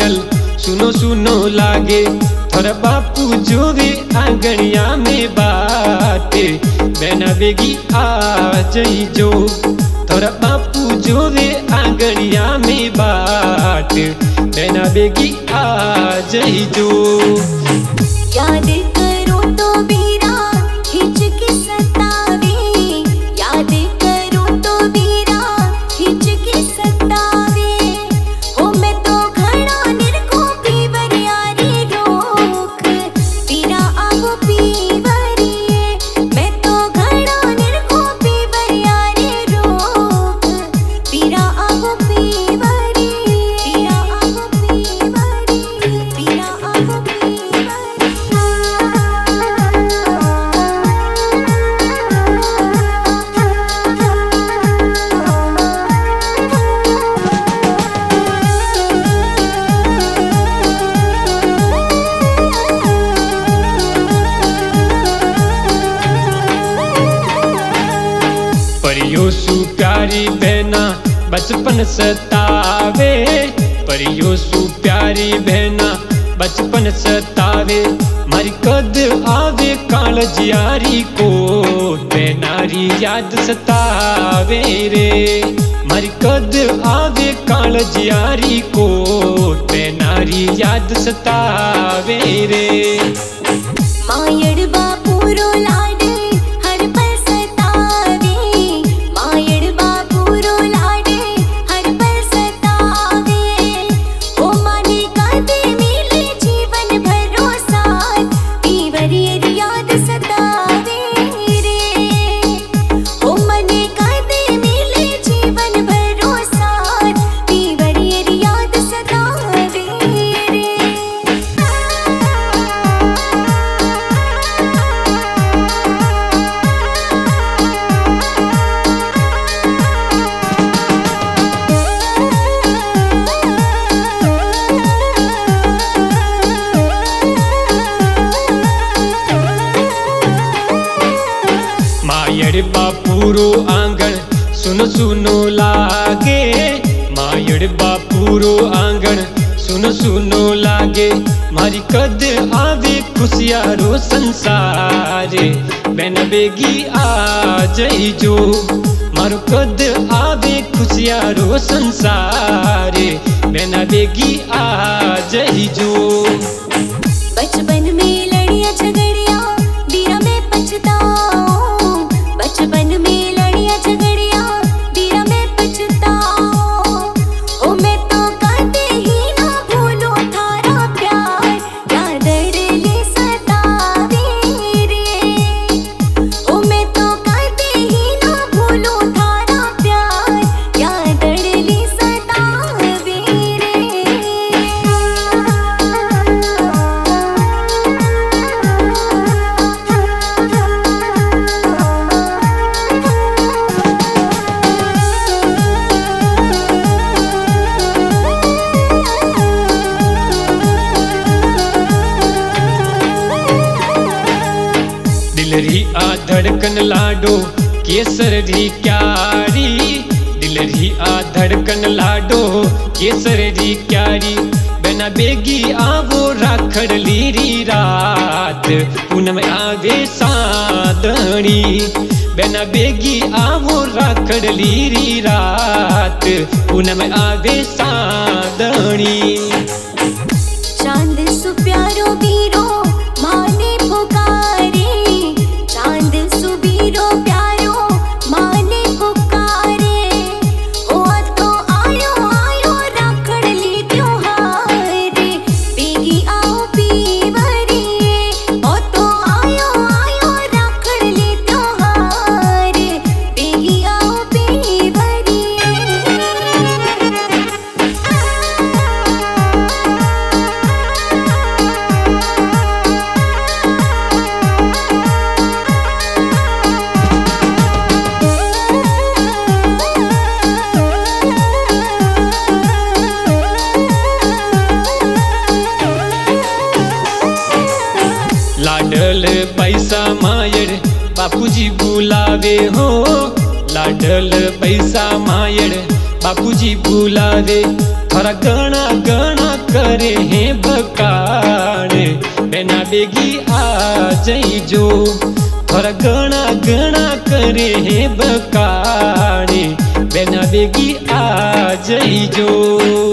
Ladle सुनो सुनो लागे। थोड़ा बापू जोवे आंगनिया में बाटे, बेना बेगी आ जई जो। थोड़ा बापू जोवे आंगनिया में बाटे, बेना बेगी आ जई जो। याद करो तो बीरा हिचकी सतावे, याद करो तो बीरा हिचकी सतावे। ओ मैं तो घड़ा निरखो पीवर यारी रोक, बीरा आवो पीवरिए। मैं तो घड़ा निरखो पीवर यारी रोक, बीरा आवो पीवरिए, बीरा आवो पीवरिए, बीरा आवो पीवरिए। परियो सु प्यारी बहना बचपन सतावे, परियो सु प्यारी बहना बचपन सतावे। मारी कद आवे कालजियारी को, बेनारी याद सतावे रे। मारी कद आवे कालजियारी को, बेनारी याद सतावे रे। मायड़ बापूरो लाडे हर पल सतावे, मायड़ बापूरो लाडे हर पल सतावे। ओ माने कादे मिले जीवन भरोसा, पीवरियर याद सतावे रे। ओ मने कादे मिले जीवन भरोसा, पीवरियर याद सतावे रे। मायड़ बापूरो आंगन सुनो सुनो लागे, मायड़ बापूरो आंगन सुनो सुनो लागे। मारी कद आवे खुशियारो संसारे, बेना बेगी आ जई जो। मारो कद आवे खुशियारो संसारे, बेना बेगी आ जई जो। बचपन में लड़िया झगड़िया बीरा में पछताओ, बचपन में लड़िया झगड़िया बीरा में पछताओ। ओ मैं तो कदे ही ना भूलो थारा प्यार, याद ले सतावे रे। ओ मैं तो कदे ही ना भूलो थारा प्यार, याद ले सतावे रे। दिलरी आ धड़कन लाडो केसर री क्यारी, दिलरी आ धड़कन लाडो केसर री क्यारी। बेना बेगी आवो राखड़ लीरी रात, पूनम आवे सादणी। बेना बेगी आवो राखड़ लीरी रात, पूनम आवे सादणी। चांद सु प्यारो बीरो माने पुकारे, चांद सु बीरो प्यारो माने पुकारे। ओ तो आयो आयो राखड़ ली त्योहारे, बेगी आओ पीवरिए। ओ तो आयो आयो राखड़ ली त्योहारे, बेगी आओ पीवरिए। लाडल पैसा मायड़ बापूजी बुलावे हो, लाडल पैसा मायड़ बापूजी बुलावे। थोड़ा गणा गणा कर बेगी आ जइजो थोड़ा गणा गणा करे है बकाने बेना बेगी आ जइजो।